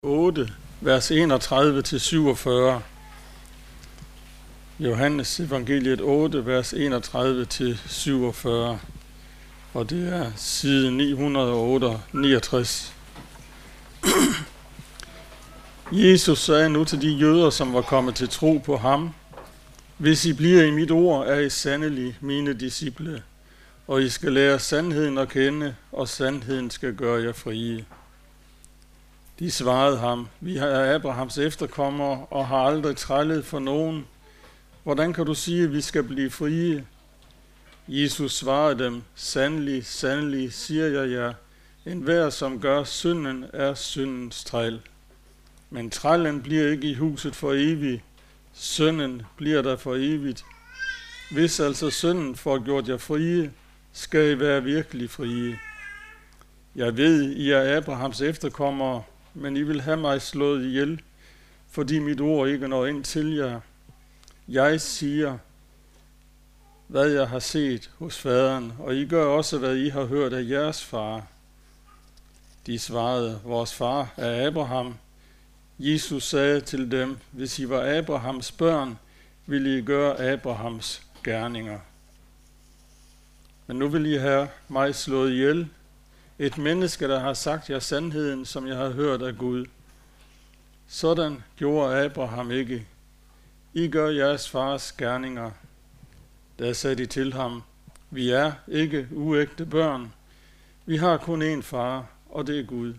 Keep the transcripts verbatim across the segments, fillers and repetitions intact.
otte, vers enogtredive til syvogfyrre. Johannes evangeliet otte, vers enogtredive til syvogfyrre. Og det er side ni hundrede og niogtres. Jesus sagde nu til de jøder, som var kommet til tro på ham: Hvis I bliver i mit ord, er I sandelig mine disciple, og I skal lære sandheden at kende, og sandheden skal gøre jer frie. De svarede ham: Vi er Abrahams efterkommere og har aldrig trællet for nogen. Hvordan kan du sige, at vi skal blive frie? Jesus svarede dem: Sandelig, sandelig, siger jeg jer, enhver som gør synden er syndens træl. Men trællen bliver ikke i huset for evigt, synden bliver der for evigt. Hvis altså synden får gjort jer frie, skal I være virkelig frie. Jeg ved, I er Abrahams efterkommere, men I vil have mig slået ihjel, fordi mit ord ikke når ind til jer. Jeg siger, hvad jeg har set hos faderen, og I gør også, hvad I har hørt af jeres far. De svarede: Vores far er Abraham. Jesus sagde til dem: Hvis I var Abrahams børn, ville I gøre Abrahams gerninger. Men nu vil I have mig slået ihjel, et menneske, der har sagt jer sandheden, som jeg har hørt af Gud. Sådan gjorde Abraham ikke. I gør jeres fars gerninger. Da sagde de til ham: Vi er ikke uægte børn. Vi har kun én far, og det er Gud.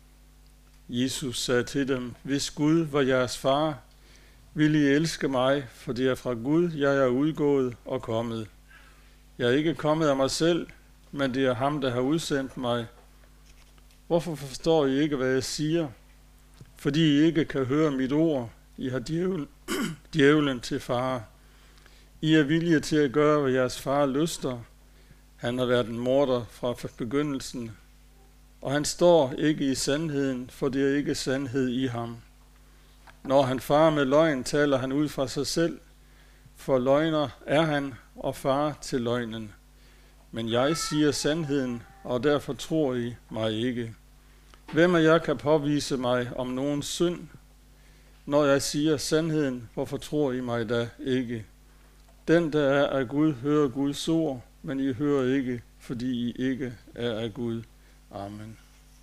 Jesus sagde til dem: Hvis Gud var jeres far, ville I elske mig, for det er fra Gud, jeg er udgået og kommet. Jeg er ikke kommet af mig selv, men det er ham, der har udsendt mig. Hvorfor forstår I ikke, hvad jeg siger? Fordi I ikke kan høre mit ord. I har djævlen, djævlen til far. I er villige til at gøre, hvad jeres far lyster. Han har været en morder fra begyndelsen, og han står ikke i sandheden, for det er ikke sandhed i ham. Når han farer med løgn, taler han ud fra sig selv, for løgner er han og far til løgnen. Men jeg siger sandheden, og derfor tror I mig ikke. Hvem af jer kan påvise mig om nogen synd? Når jeg siger sandheden, hvorfor tror I mig da ikke? Den, der er af Gud, hører Guds ord, men I hører ikke, fordi I ikke er af Gud. Amen.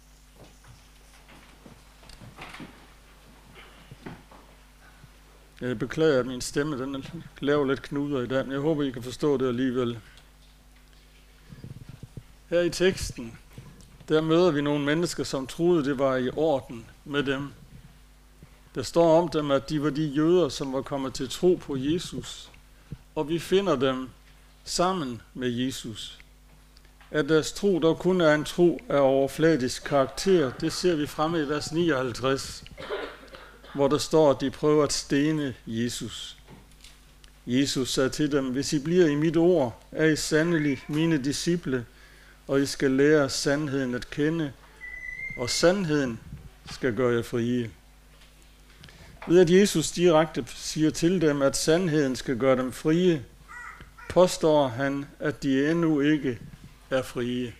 Jeg beklager, at min stemme den laver lidt knuder i dag, men jeg håber, I kan forstå det alligevel. Her i teksten, der møder vi nogle mennesker, som troede, det var i orden med dem. Der står om dem, at de var de jøder, som var kommet til tro på Jesus. Og vi finder dem sammen med Jesus. At deres tro dog kun er en tro af overfladisk karakter, det ser vi fremme i vers nioghalvtreds, hvor der står, at de prøver at stene Jesus. Jesus sagde til dem: Hvis I bliver i mit ord, er I sandelig mine disciple, og I skal lære sandheden at kende, og sandheden skal gøre jer frie. Ved at Jesus direkte siger til dem, at sandheden skal gøre dem frie, påstår han, at de endnu ikke er frie.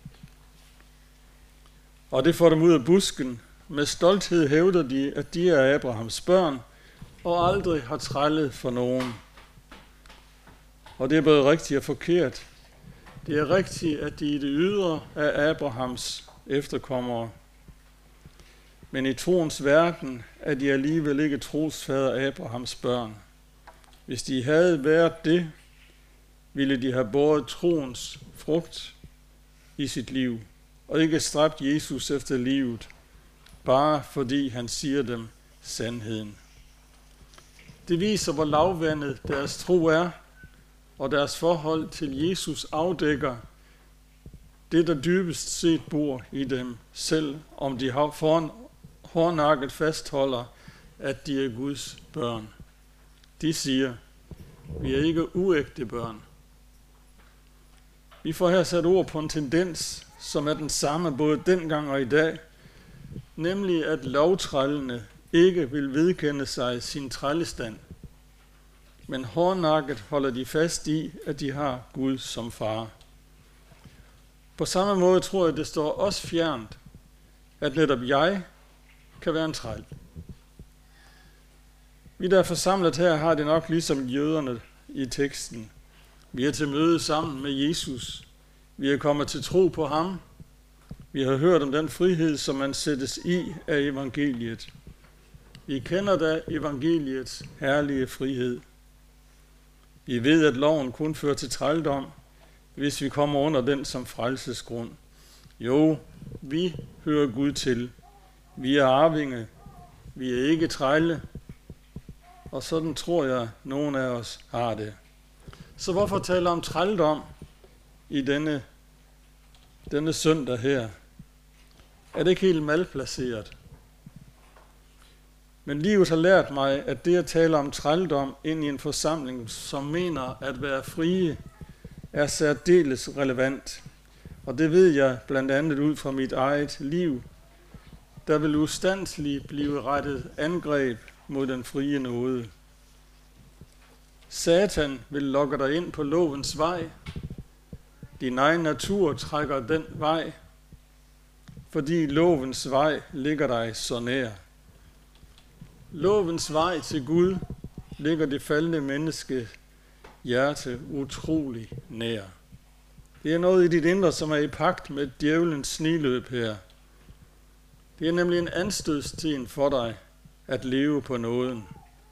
Og det får dem ud af busken. Med stolthed hævder de, at de er Abrahams børn, og aldrig har trællet for nogen. Og det er både rigtigt og forkert. Det er rigtigt, at de i det ydre er Abrahams efterkommere. Men i troens verden er de alligevel ikke trosfader Abrahams børn. Hvis de havde været det, ville de have båret troens frugt i sit liv, og ikke stræbt Jesus efter livet, bare fordi han siger dem sandheden. Det viser, hvor lavvandet deres tro er, og deres forhold til Jesus afdækker det, der dybest set bor i dem, selv om de har foran hårdnakket fastholder, at de er Guds børn. De siger: Vi er ikke uægte børn. Vi får her sat ord på en tendens, som er den samme både dengang og i dag, nemlig at lovtrællene ikke vil vedkende sig sin trællestand, men hårdnakket holder de fast i, at de har Gud som far. På samme måde tror jeg, det står os fjernt, at netop jeg kan være en træl. Vi, der er forsamlet her, har det nok ligesom jøderne i teksten. Vi er til møde sammen med Jesus. Vi er kommet til tro på ham. Vi har hørt om den frihed, som man sættes i af evangeliet. Vi kender da evangeliets herlige frihed. Vi ved, at loven kun fører til trældom, hvis vi kommer under den som frelsesgrund. Jo, vi hører Gud til. Vi er arvinge. Vi er ikke trælle. Og sådan tror jeg, nogen af os har det. Så hvorfor tale om trældom i denne, denne søndag her? Er det ikke helt malplaceret? Men livet har lært mig, at det at tale om trældom ind i en forsamling, som mener at være frie, er særdeles relevant. Og det ved jeg blandt andet ud fra mit eget liv. Der vil ustandsligt blive rettet angreb mod den frie nåde. Satan vil lokke dig ind på lovens vej. Din egen natur trækker den vej, fordi lovens vej ligger dig så nær. Lovens vej til Gud ligger det faldende menneske hjerte utrolig nær. Det er noget i dit indre, som er i pagt med djævelens sniløb her. Det er nemlig en anstødsten for dig at leve på nåden.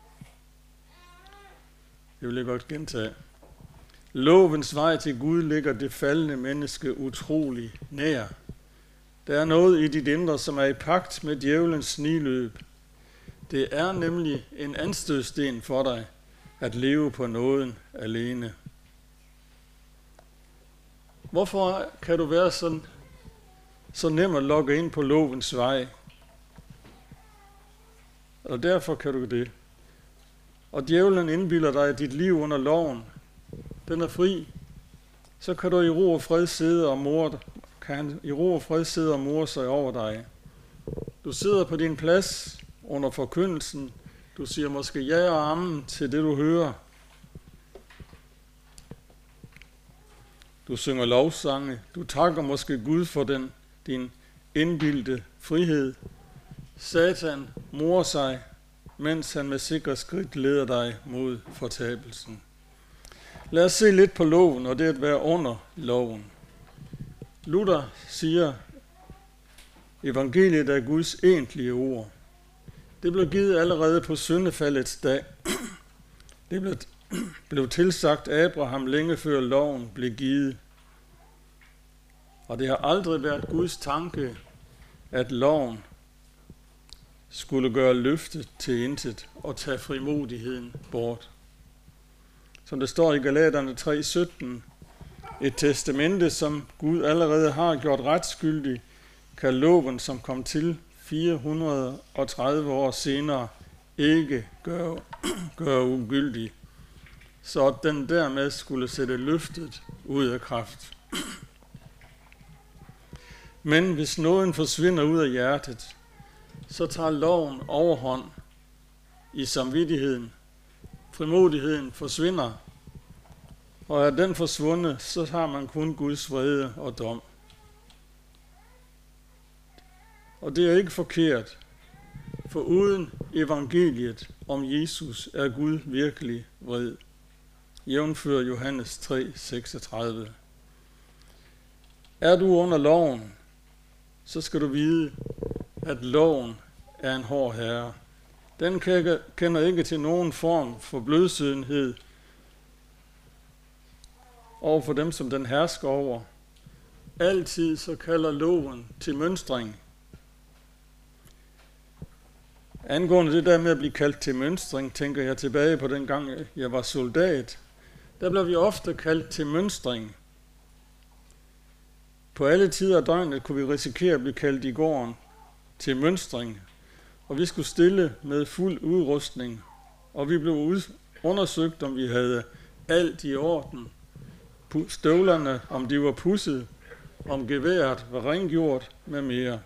Det vil jeg godt gentage. Lovens vej til Gud ligger det faldende menneske utrolig nær. Der er noget i dit indre, som er i pagt med djævelens sniløb. Det er nemlig en anstødsten for dig at leve på nåden alene. Hvorfor kan du være sådan, så nem at logge ind på lovens vej? Og derfor kan du det. Og djævlen indbilder dig, at dit liv under loven, den er fri. Så kan du i ro og fred sidde og mor, kan i ro og fred sidde og mor sig over dig. Du sidder på din plads under forkyndelsen. Du siger måske ja og amen til det, du hører. Du synger lovsange. Du takker måske Gud for den, din indbildte frihed. Satan morer sig, mens han med sikre skridt leder dig mod fortabelsen. Lad os se lidt på loven, og det at være under loven. Luther siger, evangeliet er Guds egentlige ord. Det blev givet allerede på syndefaldets dag. Det blev, blev tilsagt Abraham længe før loven blev givet. Og det har aldrig været Guds tanke, at loven skulle gøre løftet til intet og tage frimodigheden bort. Som det står i Galaterne tre sytten, et testamente, som Gud allerede har gjort retsskyldig, kan loven, som kom til fire hundrede og tredive år senere, ikke gøre, gøre ugyldig, så den dermed skulle sætte løftet ud af kraft. Men hvis nåden forsvinder ud af hjertet, så tager loven overhånd i samvittigheden. Frimodigheden forsvinder, og er den forsvundet, så har man kun Guds vrede og dom. Og det er ikke forkert, for uden evangeliet om Jesus er Gud virkelig vred. Jævnfør Johannes tre seksogtredive. Er du under loven, så skal du vide, at loven er en hård herre. Den kender ikke til nogen form for blødsødenhed over for dem, som den hersker over. Altid så kalder loven til mønstring. Angående det der med at blive kaldt til mønstring, tænker jeg tilbage på den gang, jeg var soldat. Der blev vi ofte kaldt til mønstring. På alle tider af døgnet kunne vi risikere at blive kaldt i gården til mønstring, og vi skulle stille med fuld udrustning, og vi blev undersøgt, om vi havde alt i orden. Støvlerne, om de var pudset, om geværet var rengjort med mere.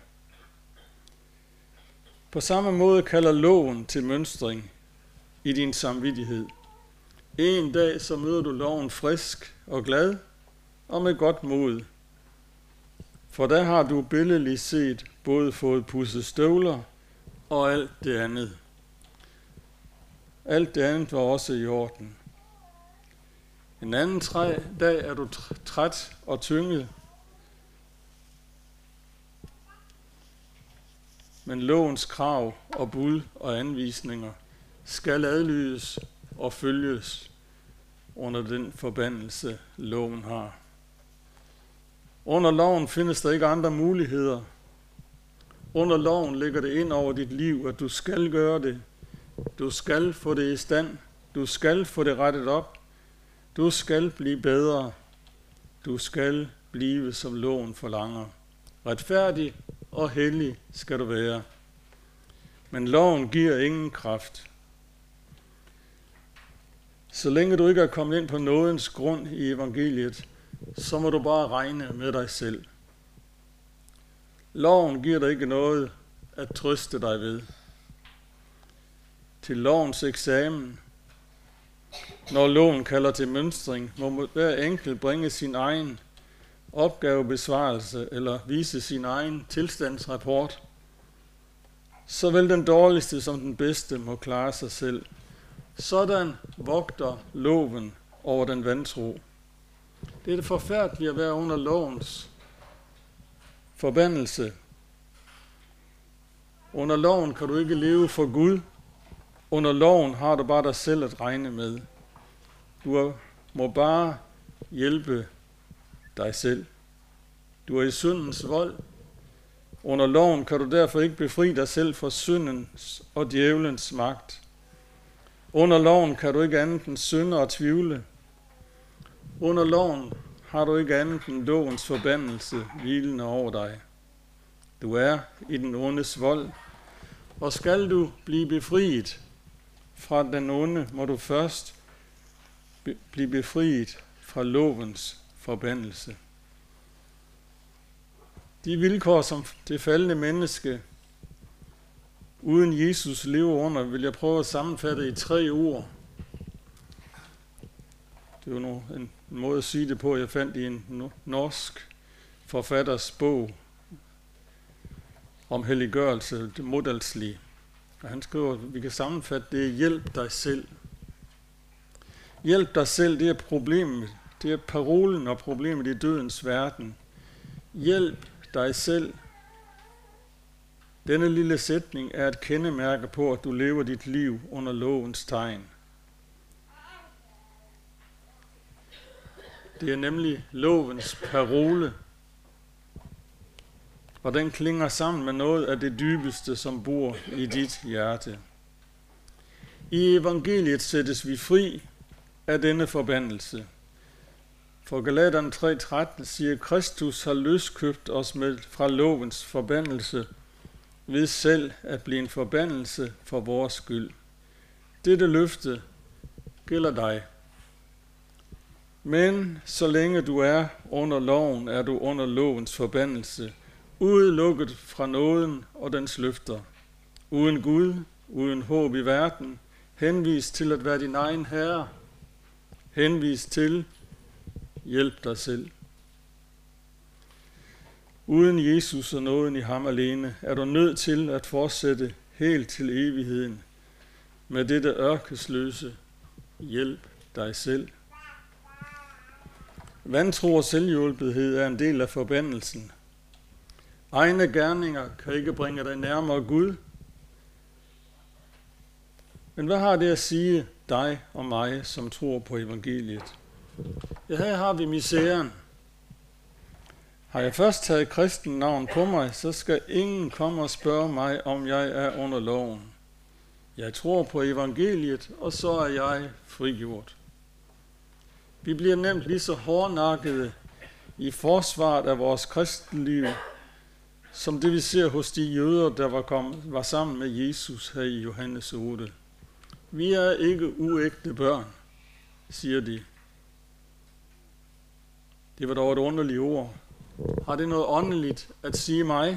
På samme måde kalder loven til mønstring i din samvittighed. En dag så møder du loven frisk og glad og med godt mod. For der har du billedligt set både fået pudset støvler og alt det andet. Alt det andet var også i orden. En anden træ, dag er du træt og tynget, men lovens krav og bud og anvisninger skal adlydes og følges under den forbandelse, loven har. Under loven findes der ikke andre muligheder. Under loven ligger det ind over dit liv, at du skal gøre det. Du skal få det i stand. Du skal få det rettet op. Du skal blive bedre. Du skal blive, som loven forlanger. Retfærdig og hellig skal du være. Men loven giver ingen kraft. Så længe du ikke er kommet ind på nådens grund i evangeliet, så må du bare regne med dig selv. Loven giver dig ikke noget at trøste dig ved. Til lovens eksamen, når loven kalder til mønstring, må hver enkelt bringe sin egen opgavebesvarelse eller vise sin egen tilstandsrapport. Såvel den dårligste som den bedste må klare sig selv. Sådan vogter loven over den vantro. Det er det forfærdelige at være under lovens forbandelse. Under loven kan du ikke leve for Gud. Under loven har du bare dig selv at regne med. Du må bare hjælpe dig selv. Du er i syndens vold. Under loven kan du derfor ikke befri dig selv fra syndens og djævelens magt. Under loven kan du ikke andet end synde og tvivle. Under loven har du ikke andet end lovens forbandelse hvilende over dig. Du er i den ondes vold, og skal du blive befriet fra den onde, må du først be- blive befriet fra lovens forbandelse. De vilkår, som det faldende menneske uden Jesus lever under, vil jeg prøve at sammenfatte i tre ord. Det er jo en måde at sige det på, jeg fandt i en norsk forfatters bog om helliggørelse, det Modalsli. Og han skriver, at vi kan sammenfatte det: hjælp dig selv. Hjælp dig selv, det er problemet. Det er parolen og problemet i dødens verden. Hjælp dig selv. Denne lille sætning er et kendemærke på, at du lever dit liv under lovens tegn. Det er nemlig lovens parole, og den klinger sammen med noget af det dybeste, som bor i dit hjerte. I evangeliet sættes vi fri af denne forbandelse. For Galaterne tre tretten siger, Kristus har løskøbt os med fra lovens forbandelse, ved selv at blive en forbandelse for vores skyld. Dette løfte gælder dig. Men så længe du er under loven, er du under lovens forbandelse, udelukket fra nåden og dens løfter. Uden Gud, uden håb i verden, henvist til at være din egen herre, henvist til hjælp dig selv. Uden Jesus og nåden i ham alene, er du nødt til at fortsætte helt til evigheden med dette ørkesløse hjælp dig selv. Vantro og selvhjulpethed er en del af forbandelsen. Egne gerninger kan ikke bringe dig nærmere Gud. Men hvad har det at sige dig og mig, som tror på evangeliet? Ja, her har vi misæren. Har jeg først taget kristen navn på mig, så skal ingen komme og spørge mig, om jeg er under loven. Jeg tror på evangeliet, og så er jeg frigjort. Vi bliver nemt lige så hårdnakkede i forsvaret af vores kristenliv, som det vi ser hos de jøder, der var, kommet, var sammen med Jesus her i Johannes otte. Vi er ikke uægte børn, siger de. Det var dog et underligt ord. Har det noget åndeligt at sige mig?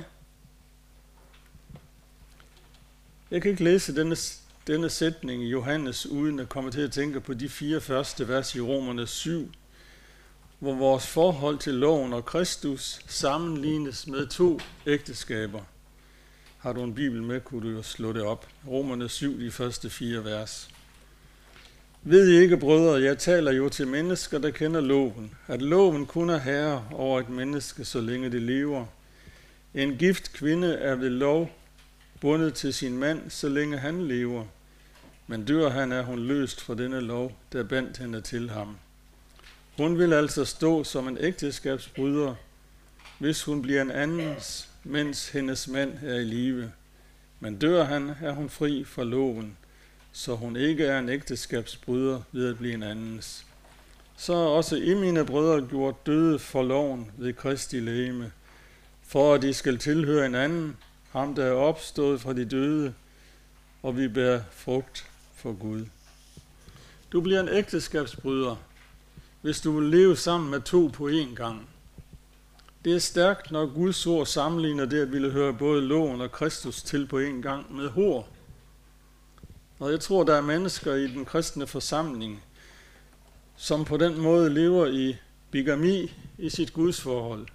Jeg kan ikke læse denne, denne sætning i Johannes, uden at komme til at tænke på de fire første vers i Romerne syv, hvor vores forhold til loven og Kristus sammenlignes med to ægteskaber. Har du en bibel med, kunne du jo slå det op. Romerne syv, de første fire vers. Ved I ikke, brødre, jeg taler jo til mennesker, der kender loven, at loven kun er herre over et menneske, så længe det lever. En gift kvinde er ved lov bundet til sin mand, så længe han lever. Men dør han, er hun løst fra denne lov, der bandt hende til ham. Hun vil altså stå som en ægteskabsbryder, hvis hun bliver en andens, mens hendes mand er i live. Men dør han, er hun fri fra loven, så hun ikke er en ægteskabsbryder ved at blive en andens. Så er også I, mine brødre, gjort døde for loven ved Kristi legeme, for at de skal tilhøre en anden, ham der er opstået fra de døde, og vi bærer frugt for Gud. Du bliver en ægteskabsbryder, hvis du vil leve sammen med to på én gang. Det er stærkt, når Guds ord sammenligner det at ville høre både loven og Kristus til på én gang med hor. Og jeg tror, der er mennesker i den kristne forsamling, som på den måde lever i bigami i sit gudsforhold.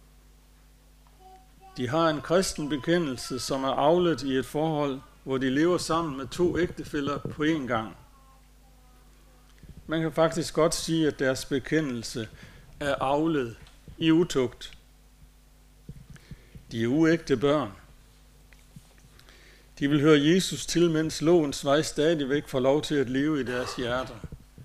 De har en kristen bekendelse, som er avlet i et forhold, hvor de lever sammen med to ægtefæller på én gang. Man kan faktisk godt sige, at deres bekendelse er avlet i utugt. De er uægte børn. De vil høre Jesus til, mens lovens vej stadigvæk får lov til at leve i deres hjerter.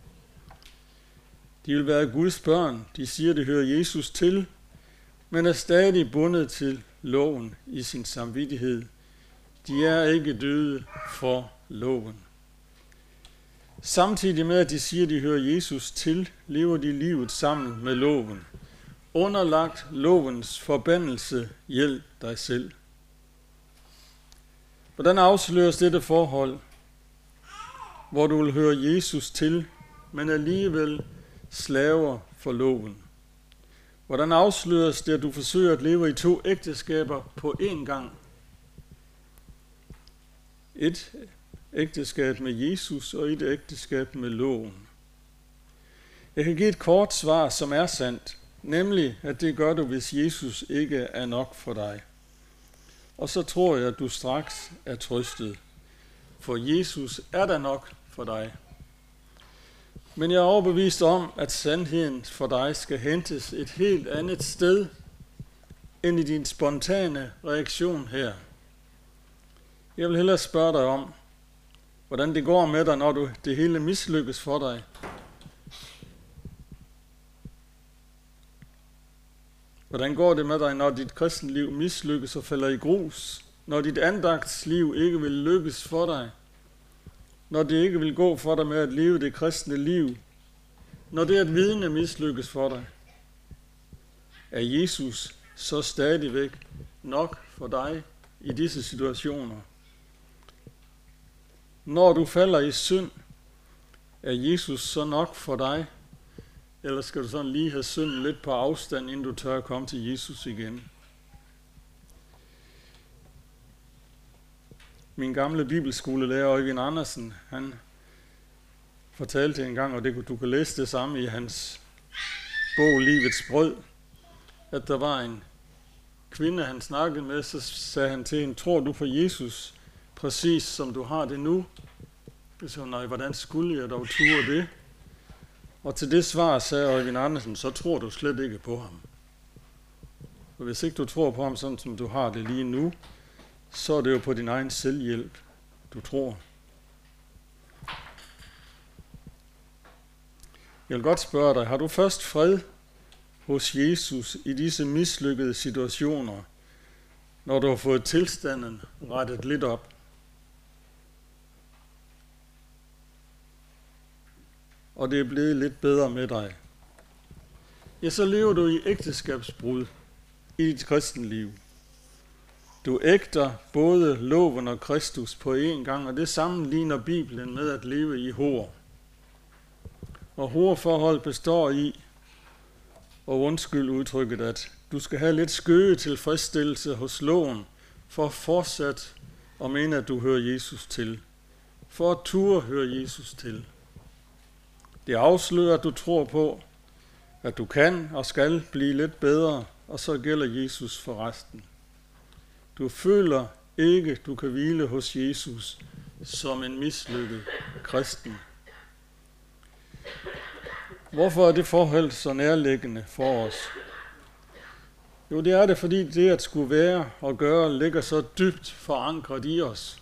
De vil være Guds børn. De siger, de hører Jesus til, men er stadig bundet til loven i sin samvittighed. De er ikke døde for loven. Samtidig med, at de siger, at de hører Jesus til, lever de livet sammen med loven. Underlagt lovens forbandelse, hjælp dig selv. Hvordan afsløres dette forhold, hvor du vil høre Jesus til, men alligevel slaver for loven? Hvordan afsløres det, at du forsøger at leve i to ægteskaber på én gang? Et ægteskab med Jesus og et ægteskab med loven. Jeg kan give et kort svar, som er sandt, nemlig at det gør du, hvis Jesus ikke er nok for dig. Og så tror jeg, at du straks er trøstet, for Jesus er der nok for dig. Men jeg er overbevist om, at sandheden for dig skal hentes et helt andet sted, end i din spontane reaktion her. Jeg vil hellere spørge dig om, hvordan det går med dig, når du, det hele mislykkes for dig. Hvordan går det med dig, når dit kristenliv mislykkes og falder i grus? Når dit andagtsliv ikke vil lykkes for dig? Når det ikke vil gå for dig med at leve det kristne liv? Når det at vidne mislykkes for dig? Er Jesus så stadigvæk nok for dig i disse situationer? Når du falder i synd, er Jesus så nok for dig? Eller skal du sådan lige have synden lidt på afstand, inden du tør at komme til Jesus igen? Min gamle bibelskolelærer Øjvind Andersen, han fortalte en gang, og det, du kan læse det samme i hans bog Livets Brød, at der var en kvinde, han snakkede med, så sagde han til hende, tror du på Jesus præcis som du har det nu? Så sagde hun, nej, hvordan skulle jeg dog ture det? Og til det svar sagde Øjvind Andersen, så tror du slet ikke på ham. Og hvis ikke du tror på ham, sådan som du har det lige nu, så er det jo på din egen selvhjælp, du tror. Jeg vil godt spørge dig, har du først fred hos Jesus i disse mislykkede situationer, når du har fået tilstanden rettet lidt op? Og det er blevet lidt bedre med dig. Ja, så lever du i ægteskabsbrud i dit kristenliv. Du ægter både loven og Kristus på én gang, og det sammenligner Bibelen med at leve i hor. Og horforhold består i, og undskyld udtrykket, at du skal have lidt skøge tilfredsstillelse hos loven, for fortsat at mene, at du hører Jesus til. For at ture hører Jesus til. Det afslører, at du tror på, at du kan og skal blive lidt bedre, og så gælder Jesus for resten. Du føler ikke, du kan hvile hos Jesus som en mislykket kristen. Hvorfor er det forhold så nærliggende for os? Jo, det er det, fordi det at skulle være og gøre ligger så dybt forankret i os.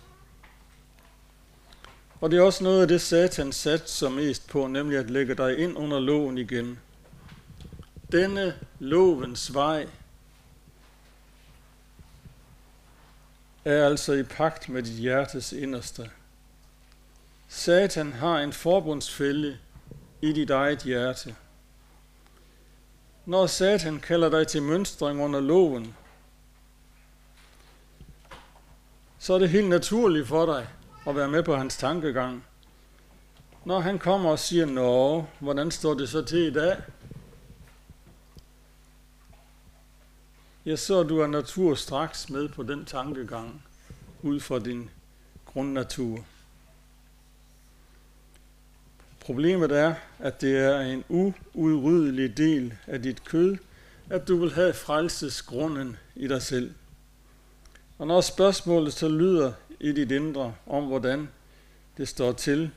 Og det er også noget af det, Satan satser mest på, nemlig at lægge dig ind under loven igen. Denne lovens vej er altså i pagt med dit hjertes inderste. Satan har en forbundsfælde i dit eget hjerte. Når Satan kalder dig til mønstring under loven, så er det helt naturligt for dig at være med på hans tankegang. Når han kommer og siger, nå, hvordan står det så til i dag? Ja, så er du af natur straks med på den tankegang, ud fra din grundnatur. Problemet er, at det er en uudryddelig del af dit kød, at du vil have frelsesgrunden i dig selv. Og når spørgsmålet så lyder i dit indre om, hvordan det står til,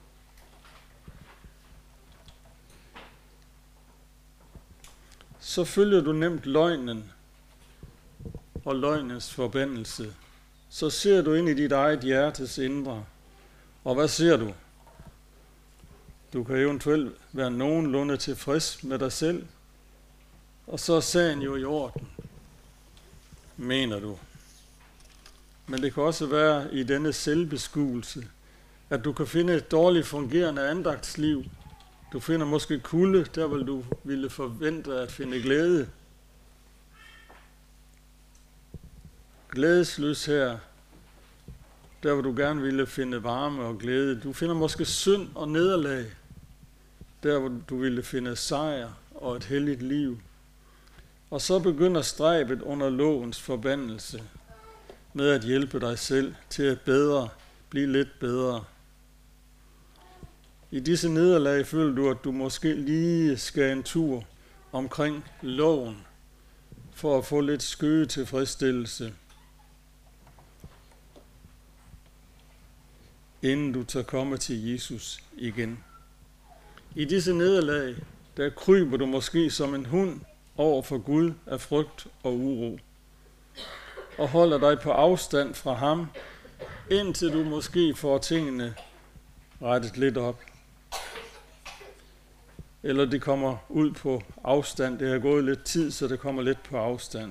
så følger du nemt løgnen og løgnens forbandelse. Så ser du ind i dit eget hjertes indre. Og hvad ser du? Du kan eventuelt være nogenlunde tilfreds med dig selv, og så er sagen jo i orden, mener du. Men det kan også være i denne selvbeskuelse, at du kan finde et dårligt fungerende andagtsliv. Du finder måske kulde, der vil du ville forvente at finde glæde. Glædesløs her, der hvor du gerne ville finde varme og glæde. Du finder måske synd og nederlag, der hvor du ville finde sejr og et helligt liv. Og så begynder stræbet under lovens forbandelse med at hjælpe dig selv til at bedre, blive lidt bedre. I disse nederlag føler du, at du måske lige skal en tur omkring loven for at få lidt skøge tilfredsstillelse, inden du tager komme til Jesus igen. I disse nederlag, der kryber du måske som en hund over for Gud af frygt og uro, og holder dig på afstand fra ham, indtil du måske får tingene rettet lidt op. Eller det kommer ud på afstand. Det har gået lidt tid, så det kommer lidt på afstand.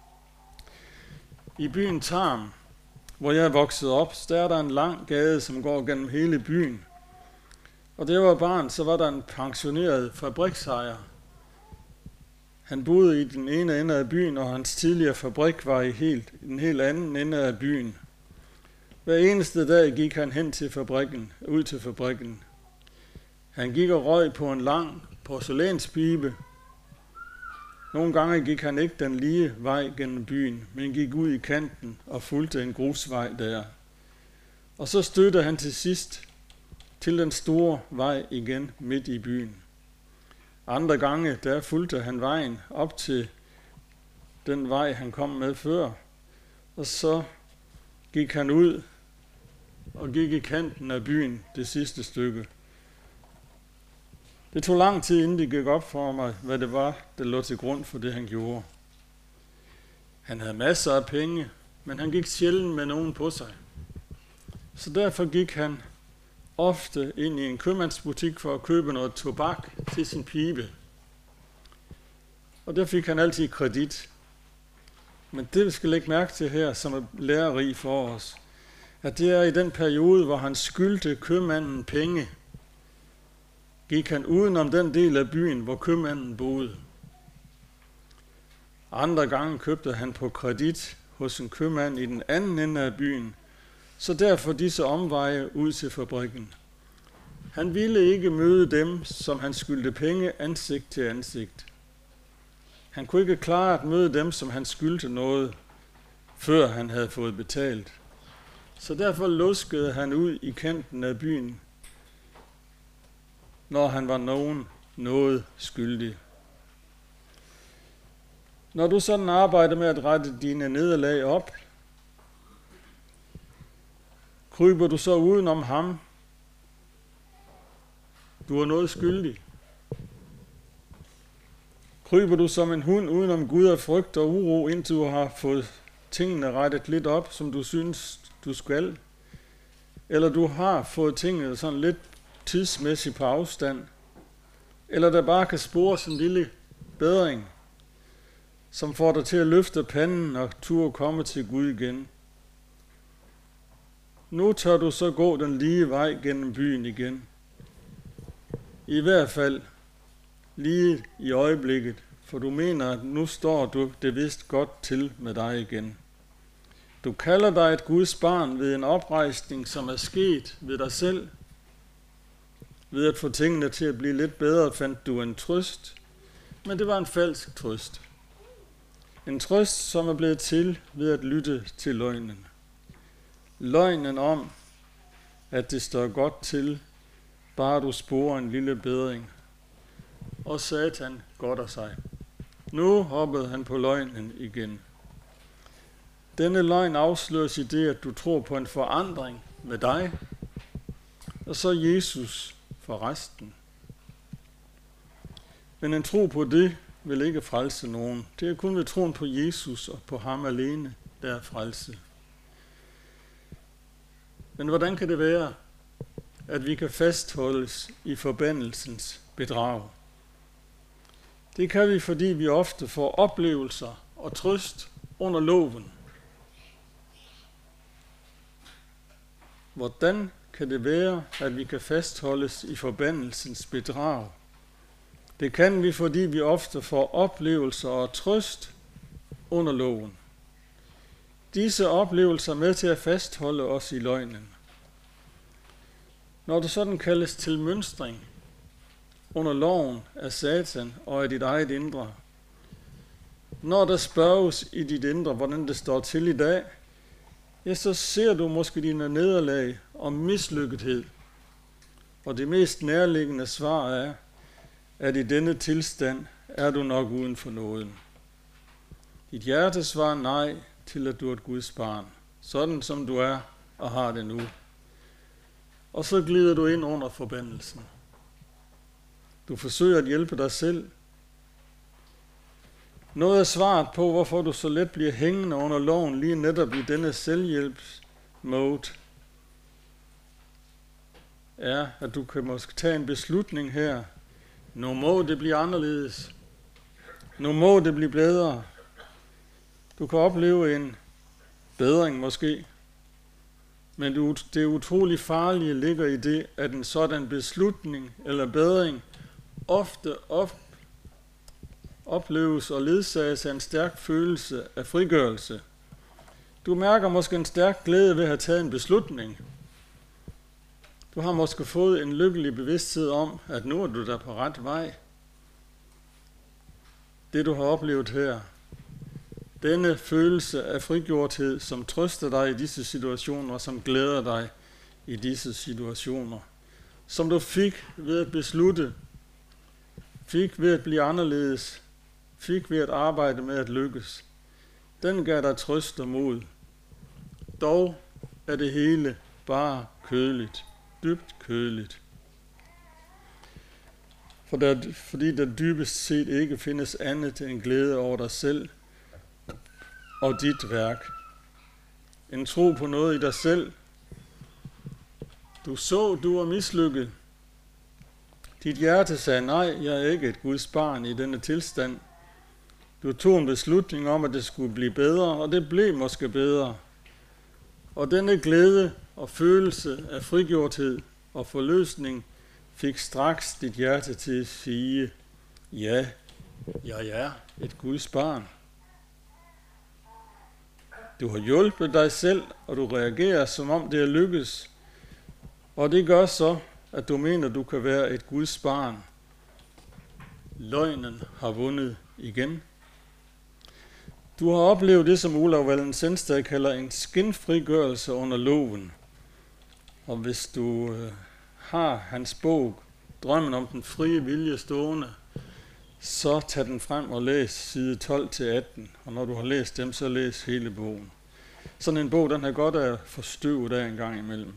I byen Tarm, hvor jeg er vokset op, der er der en lang gade, som går gennem hele byen. Og da jeg var barn, så var der en pensioneret fabriksejer. Han boede i den ene ende af byen, og hans tidligere fabrik var i helt, den helt anden ende af byen. Hver eneste dag gik han hen til fabrikken, ud til fabrikken. Han gik og røg på en lang porcelænspibe. Nogle gange gik han ikke den lige vej gennem byen, men gik ud i kanten og fulgte en grusvej der. Og så stødte han til sidst til den store vej igen midt i byen. Andre gange, der fulgte han vejen op til den vej, han kom med før, og så gik han ud og gik i kanten af byen det sidste stykke. Det tog lang tid, inden det gik op for mig, hvad det var, der lå til grund for det, han gjorde. Han havde masser af penge, men han gik sjældent med nogen på sig. Så derfor gik han ofte ind i en købmandsbutik for at købe noget tobak til sin pibe. Og der fik han altid kredit. Men det, vi skal lægge mærke til her, som er lærerig for os, at det er i den periode, hvor han skyldte købmanden penge, gik han udenom den del af byen, hvor købmanden boede. Andre gange købte han på kredit hos en købmand i den anden ende af byen, så derfor disse omveje ud til fabrikken. Han ville ikke møde dem, som han skyldte penge ansigt til ansigt. Han kunne ikke klare at møde dem, som han skyldte noget, før han havde fået betalt. Så derfor luskede han ud i kanten af byen, når han var nogen noget skyldig. Når du sådan arbejder med at rette dine nederlag op, Kryber du så udenom ham? Du er noget skyldig. Kryber du som en hund udenom Gud af frygt og uro, indtil du har fået tingene rettet lidt op, som du synes, du skal? Eller du har fået tingene sådan lidt tidsmæssigt på afstand? Eller der bare kan spores en lille bedring, som får dig til at løfte panden og turde komme til Gud igen? Nu tør du så gå den lige vej gennem byen igen. I hvert fald lige i øjeblikket, for du mener, at nu står du det vist godt til med dig igen. Du kalder dig et Guds barn ved en oprejsning, som er sket ved dig selv. Ved at få tingene til at blive lidt bedre, fandt du en trøst, men det var en falsk trøst. En trøst, som er blevet til ved at lytte til løgnen. Løgnen om, at det står godt til, bare du sporer en lille bedring. Og Satan godter sig. Nu hoppede han på løgnen igen. Denne løgn afsløres i det, at du tror på en forandring med dig, og så Jesus for resten. Men en tro på det vil ikke frelse nogen. Det er kun ved troen på Jesus og på ham alene, der er frelse. Men hvordan kan det være, at vi kan fastholdes i forbandelsens bedrag? Det kan vi, fordi vi ofte får oplevelser og trøst under loven. Hvordan kan det være, at vi kan fastholdes i forbandelsens bedrag? Det kan vi, fordi vi ofte får oplevelser og trøst under loven. Disse oplevelser er med til at fastholde os i løgnen. Når det sådan kaldes til mønstring under loven af Satan og af dit eget indre, når der spørges i dit indre, hvordan det står til i dag, ja, så ser du måske dine nederlag og mislykkethed. Og det mest nærliggende svar er, at i denne tilstand er du nok uden for nåden. Dit hjerte svarer nej til, at du er et Guds barn, sådan som du er og har det nu. Og så glider du ind under forbandelsen. Du forsøger at hjælpe dig selv. Noget af svaret på, hvorfor du så let bliver hængende under loven lige netop i denne selvhjælpsmode, er, at du kan måske tage en beslutning her. Nu må det blive anderledes. Nu må det blive bedre. Du kan opleve en bedring måske. Men det utrolig farlige ligger i det, at en sådan beslutning eller bedring ofte op, opleves og ledsages af en stærk følelse af frigørelse. Du mærker måske en stærk glæde ved at have taget en beslutning. Du har måske fået en lykkelig bevidsthed om, at nu er du der på ret vej. Det du har oplevet her, denne følelse af frigjorthed, som trøster dig i disse situationer, og som glæder dig i disse situationer, som du fik ved at beslutte, fik ved at blive anderledes, fik ved at arbejde med at lykkes, den gav dig trøst og mod. Dog er det hele bare kødeligt, dybt kødeligt. For der, fordi der dybest set ikke findes andet end glæde over dig selv og dit værk. En tro på noget i dig selv. Du så, du var mislykket. Dit hjerte sagde nej, jeg er ikke et Guds barn i denne tilstand. Du tog en beslutning om, at det skulle blive bedre, og det blev måske bedre. Og denne glæde og følelse af frigjorthed og forløsning fik straks dit hjerte til at sige, ja, jeg er et Guds barn. Du har hjulpet dig selv, og du reagerer, som om det er lykkes. Og det gør så, at du mener, du kan være et Guds barn. Løgnen har vundet igen. Du har oplevet det, som Olav Wallensenstad kalder en skinfrigørelse under loven. Og hvis du øh, har hans bog, Drømmen om den frie vilje stående, så tag den frem og læs side tolv til atten. Og når du har læst dem, så læs hele bogen. Sådan en bog, den har godt af forstøvet af en gang imellem.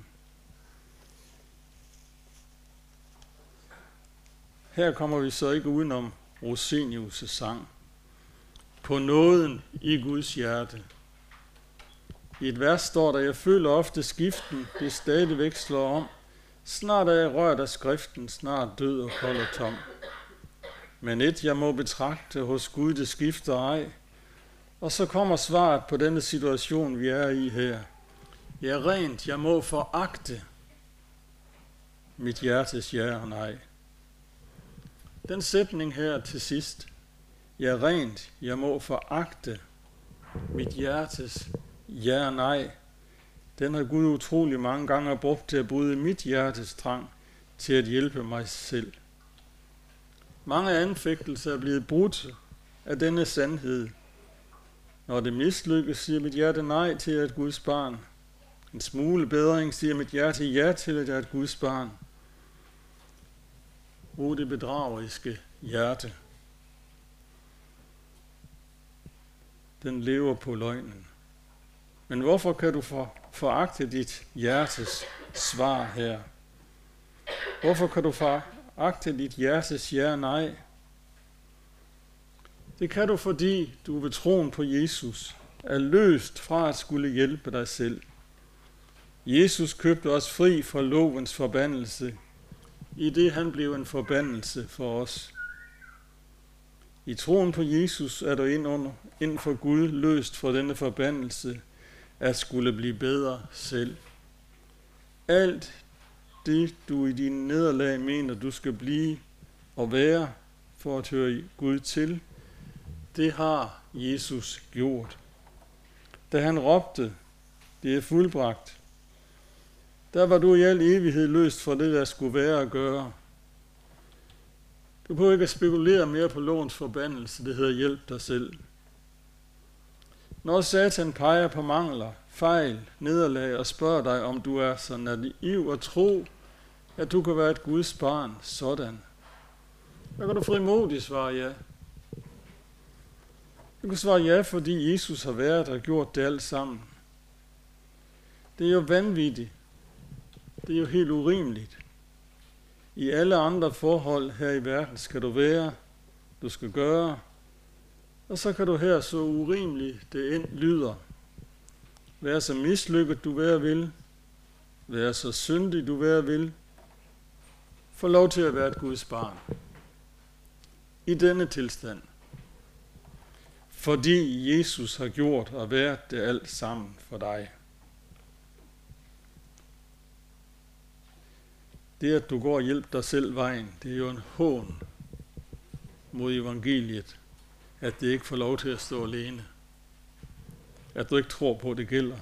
Her kommer vi så ikke udenom Rosenius' sang. På nåden i Guds hjerte. I et vers står der, jeg føler ofte skiften, det stadigvæk slår om. Snart er jeg rørt af skriften, snart død og kold og tom. Men et jeg må betragte hos Gud, det skifter ej. Og så kommer svaret på denne situation, vi er i her. Ja, rent, jeg må foragte mit hjertes ja og nej. Den sætning her til sidst. Ja, rent, jeg må foragte mit hjertes ja og nej. Den har Gud utrolig mange gange brugt til at bryde mit hjertes trang til at hjælpe mig selv. Mange anfægtelser er blevet brudt af denne sandhed. Når det mislykkes, siger mit hjerte nej til at Guds barn. En smule bedring siger mit hjerte ja til at jeg er et Guds barn. O det bedrageriske hjerte. Den lever på løgnen. Men hvorfor kan du for, foragte dit hjertes svar her? Hvorfor kan du foragte dit hjertes ja og nej? Det kan du, fordi du ved troen på Jesus er løst fra at skulle hjælpe dig selv. Jesus købte os fri fra lovens forbandelse, i det han blev en forbandelse for os. I troen på Jesus er du ind, under, ind for Gud løst fra denne forbandelse, at skulle blive bedre selv. Alt det, du i dine nederlag mener, du skal blive og være for at høre Gud til, det har Jesus gjort. Da han råbte, det er fuldbragt, der var du i al evighed løst fra det, der skulle være at gøre. Du behøver ikke at spekulere mere på lovens forbandelse, det hedder hjælp dig selv. Når Satan peger på mangler, fejl, nederlag og spørger dig, om du er så naiv og tro, at du kan være et Guds barn, sådan. Der kan du frimodigt svare ja. Du kan svare ja, fordi Jesus har været og gjort det alt sammen. Det er jo vanvittigt. Det er jo helt urimeligt. I alle andre forhold her i verden skal du være, du skal gøre, og så kan du her så urimeligt det end lyder. Vær så mislykket du være vil, vær så syndig du være vil, få lov til at være et Guds barn. I denne tilstand. Fordi Jesus har gjort og været det alt sammen for dig. Det, at du går og hjælper dig selv vejen, det er jo en hån mod evangeliet, at det ikke får lov til at stå alene. At du ikke tror på, at det gælder.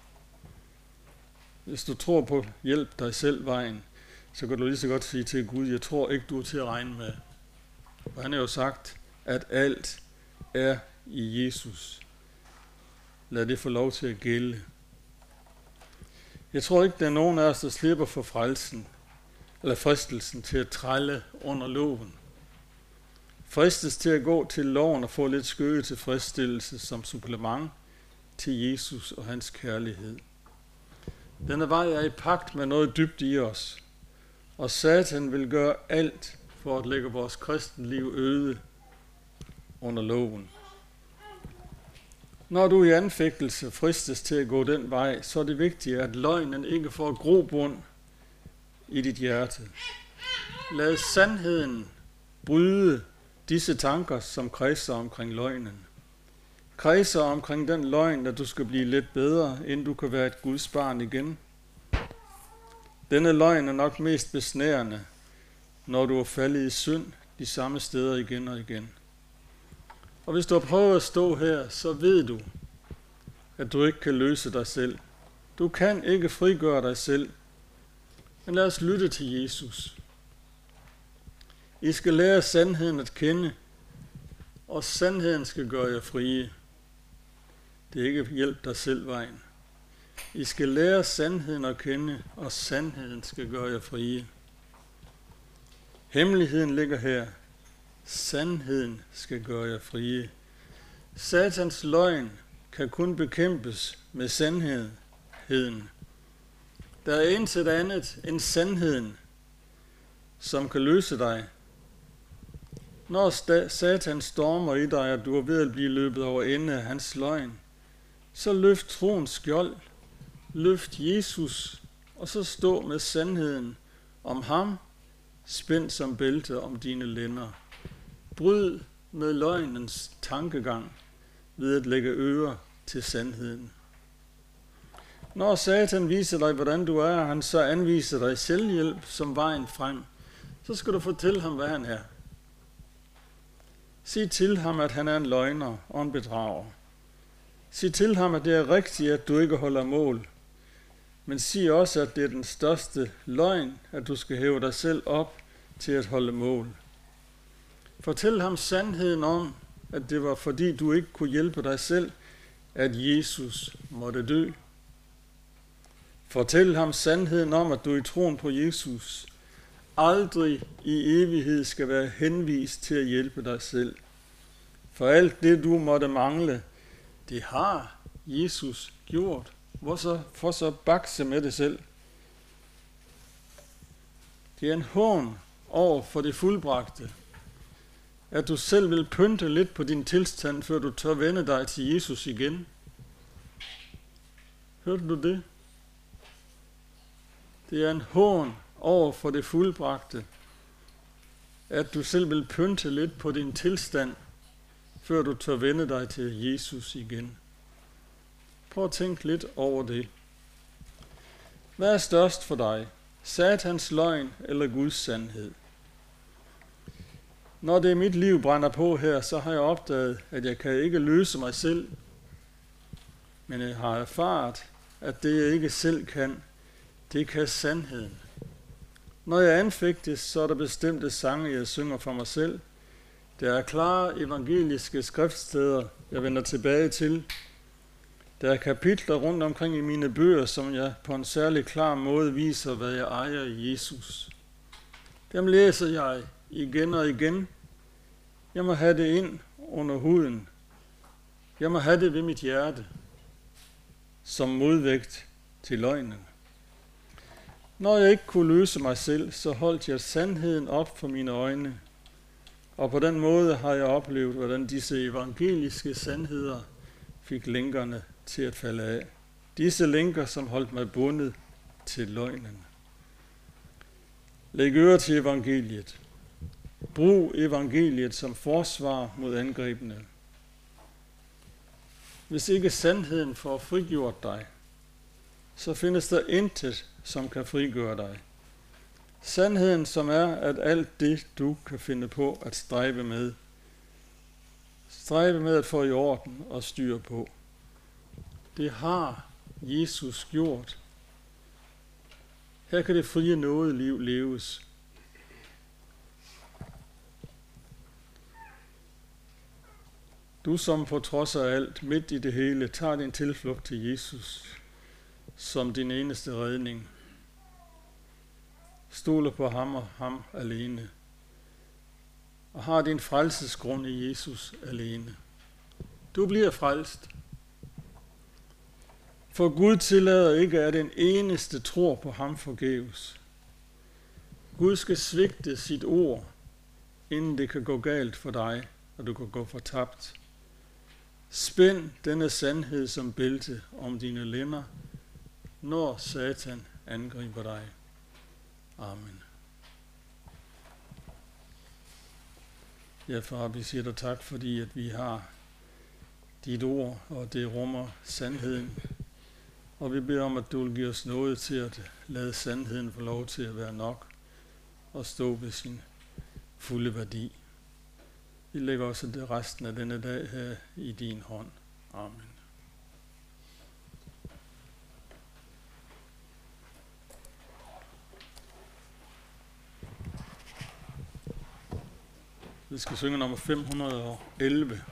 Hvis du tror på hjælp dig selv vejen, så kan du lige så godt sige til Gud, jeg tror ikke, du er til at regne med. Og han har jo sagt, at alt er i Jesus. Lad det få lov til at gælde. Jeg tror ikke, der er nogen af os, der slipper for frelsen, eller fristelsen til at trælle under loven. Fristes til at gå til loven og få lidt skøge tilfredsstillelse som supplement til Jesus og hans kærlighed. Denne vej er i pagt med noget dybt i os, og Satan vil gøre alt for at lægge vores kristenliv øde under loven. Når du i anfægtelse fristes til at gå den vej, så er det vigtigt, at løgnen ikke får grobund i dit hjerte. Lad sandheden bryde disse tanker, som kredser omkring løgnen. Kredser omkring den løgn, at du skal blive lidt bedre, inden du kan være et Guds barn igen. Denne løgn er nok mest besnærende, når du er faldet i synd de samme steder igen og igen. Og hvis du har prøvet at stå her, så ved du, at du ikke kan løse dig selv. Du kan ikke frigøre dig selv. Men lad os lytte til Jesus. I skal lære sandheden at kende, og sandheden skal gøre jer frie. Det er ikke hjælp dig selv vejen. I skal lære sandheden at kende, og sandheden skal gøre jer frie. Hemmeligheden ligger her. Sandheden skal gøre jer frie. Satans løgn kan kun bekæmpes med sandheden. Der er intet andet end sandheden, som kan løse dig. Når Satan stormer i dig, og du er ved at blive løbet over ende af hans løgn, så løft troens skjold, løft Jesus, og så stå med sandheden om ham, spændt som bælte om dine lænder. Bryd med løgnens tankegang ved at lægge øre til sandheden. Når Satan viser dig, hvordan du er, han så anviser dig selvhjælp som vejen frem, så skal du fortælle ham, hvad han er. Sig til ham, at han er en løgner og en bedrager. Sig til ham, at det er rigtigt, at du ikke holder mål. Men sig også, at det er den største løgn, at du skal hæve dig selv op til at holde mål. Fortæl ham sandheden om, at det var fordi du ikke kunne hjælpe dig selv, at Jesus måtte dø. Fortæl ham sandheden om, at du i troen på Jesus aldrig i evighed skal være henvist til at hjælpe dig selv. For alt det, du måtte mangle, det har Jesus gjort. Hvor så, for så bakse med det selv. Det er en hån over for det fuldbragte, at du selv vil pynte lidt på din tilstand, før du tør vende dig til Jesus igen. Hørte du det? Det er en hån over for det fuldbragte, at du selv vil pynte lidt på din tilstand, før du tør vende dig til Jesus igen. Prøv at tænke lidt over det. Hvad er størst for dig? Satans løgn eller Guds sandhed? Når det mit liv brænder på her, så har jeg opdaget, at jeg kan ikke løse mig selv. Men jeg har erfaret, at det jeg ikke selv kan, det kan sandheden. Når jeg anfægtes, så er der bestemte sange, jeg synger for mig selv. Der er klare evangeliske skriftsteder, jeg vender tilbage til. Der er kapitler rundt omkring i mine bøger, som jeg på en særlig klar måde viser, hvad jeg ejer i Jesus. Dem læser jeg igen og igen. Jeg må have det ind under huden. Jeg må have det ved mit hjerte, som modvægt til løgnen. Når jeg ikke kunne løse mig selv, så holdt jeg sandheden op for mine øjne. Og på den måde har jeg oplevet, hvordan disse evangeliske sandheder fik lænkerne til at falde af. Disse lænker, som holdt mig bundet til løgnen. Læg øre til evangeliet. Brug evangeliet som forsvar mod angrebene. Hvis ikke sandheden får frigjort dig, så findes der intet, som kan frigøre dig. Sandheden, som er, at alt det, du kan finde på at stræbe med, stræbe med at få i orden og styre på, det har Jesus gjort. Her kan det frie nåde liv leves. Du som på trods af alt, midt i det hele, tager din tilflugt til Jesus som din eneste redning. Stoler på ham og ham alene. Og har din frelsesgrund i Jesus alene. Du bliver frelst. For Gud tillader ikke, at den eneste tror på ham forgæves. Gud skal svigte sit ord, inden det kan gå galt for dig, og du kan gå fortabt. Spænd denne sandhed som bælte om dine lemmer, når Satan angriber dig. Amen. Ja, far, vi siger dig tak, fordi at vi har dit ord, og det rummer sandheden. Og vi beder om, at du vil give os noget til at lade sandheden få lov til at være nok og stå ved sin fulde værdi. Vi lægger også det resten af denne dag her i din hånd. Amen. Vi skal synge nummer fem hundrede og elleve.